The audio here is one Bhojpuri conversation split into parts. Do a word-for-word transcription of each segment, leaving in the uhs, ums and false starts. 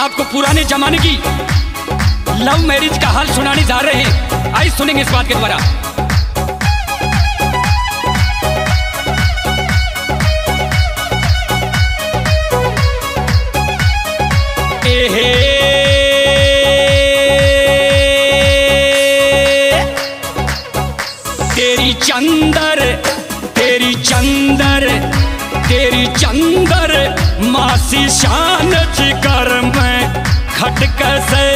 आपको पुराने जमाने की लव मैरिज का हाल सुनाने जा रहे हैं। आइए सुनेंगे इस बात के द्वारा। तेरी चंदर तेरी चंदर तेरी चंदर मासी शान जिगर में खटक से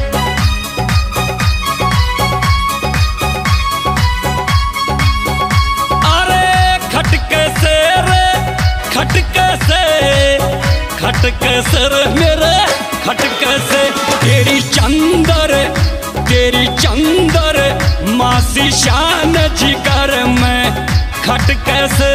अरे खटक से रे खटक से खटक से रे मेरे खटक से तेरी चंदर तेरी चंदर मासी शान जिगर में खटक से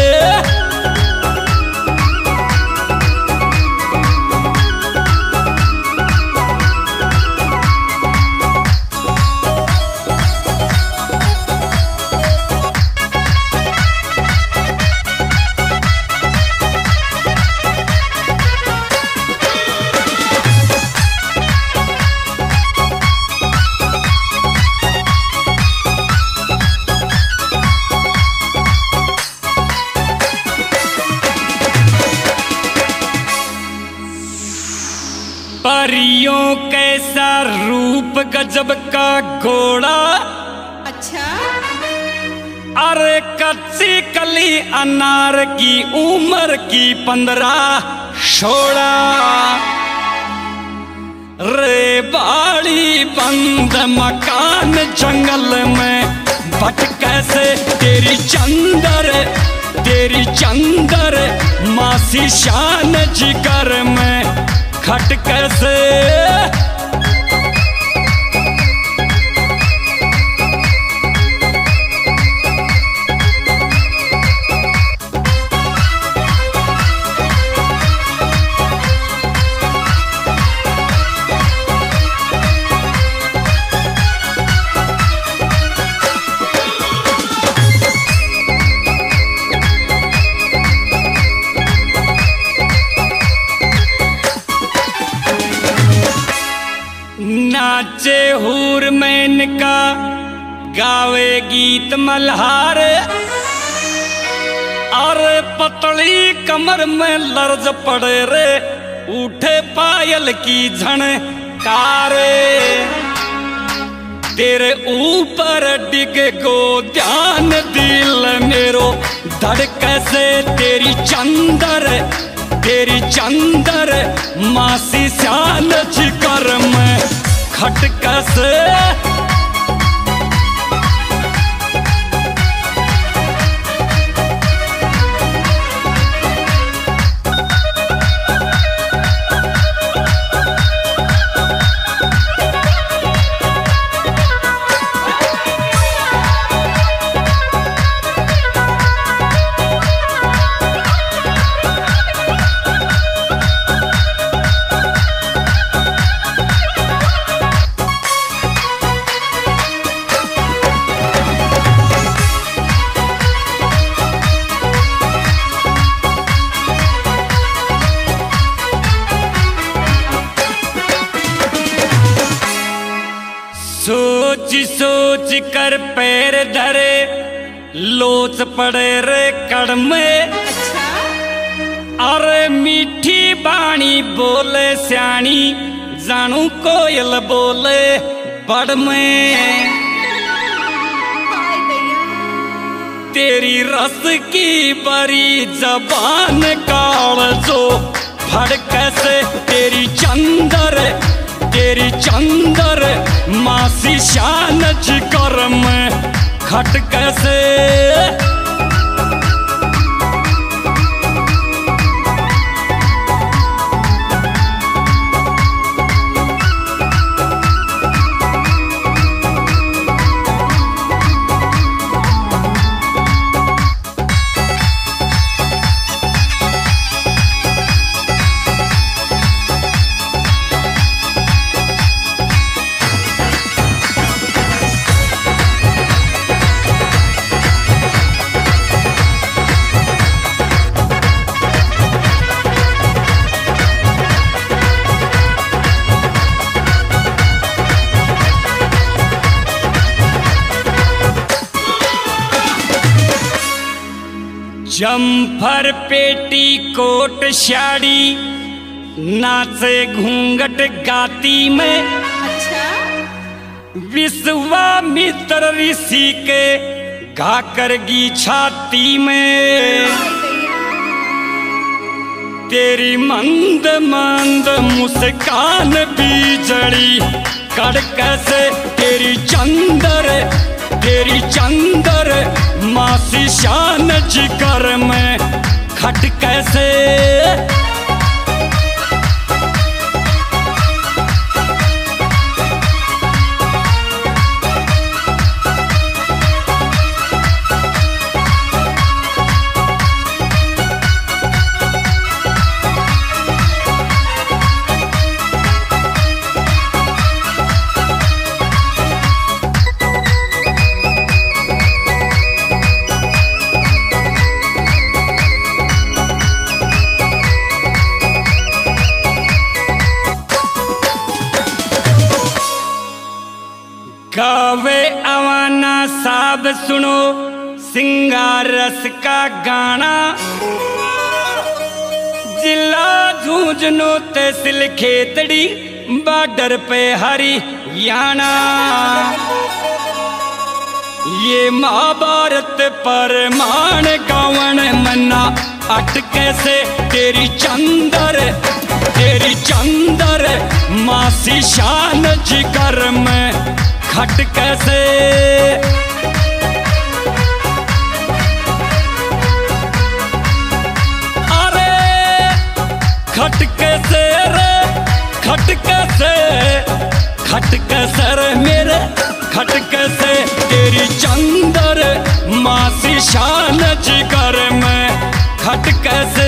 परियों कैसा रूप गजब का घोड़ा। अच्छा। अरे कच्ची कली अनार की उम्र की पंद्रह सोलह रे बाड़ी बंद मकान जंगल में भटक से तेरी चंदर तेरी चंदर मासी शान जिगर में खटक से नाचे हूर मैन का गावे गीत मल्हार। और पतली कमर में लर्ज पड़े रे उठे पायल की झनकारे। तेरे ऊपर डिग को ध्यान दिल मेरो धड़क से तेरी चंदर तेरी चंदर मासी शान जिगर में खटक से सोच सोच कर पैर धरे लोच पड़े रे कड़ में। अच्छा। अरे मीठी बाणी बोले स्याणी जानू कोयल बोले बड़ में। तेरी रस की बड़ी जबान काल जो फड़क से तेरी चंदर तेरी चंदर मासी शान जिगर में खटक से जम्फर पेटी कोट साड़ी नाचे घूंघट गाती में। अच्छा। विश्वामित्र ऋषि के घा करगी छाती में। तेरी मंद मंद मुस्कान बीजड़ी कड़क से तेरी चंदर तेरी चंदर मासी शान जिगर में खट कैसे। गावे अवाना साहब सुनो सिंगार रस का गाना। जिला झुंझुनू तहसील खेतड़ी बॉर्डर पे हरियाणा। ये महाभारत परमाण गावन मन्ना अटके से तेरी चंदर तेरी चंदर मासी शान जिगर में खट कैसे। अरे खट कैसे रे खट कैसे खट कैसे रे मेरे खट कैसे। तेरी चंदर मासी शान जिगर में खट कैसे।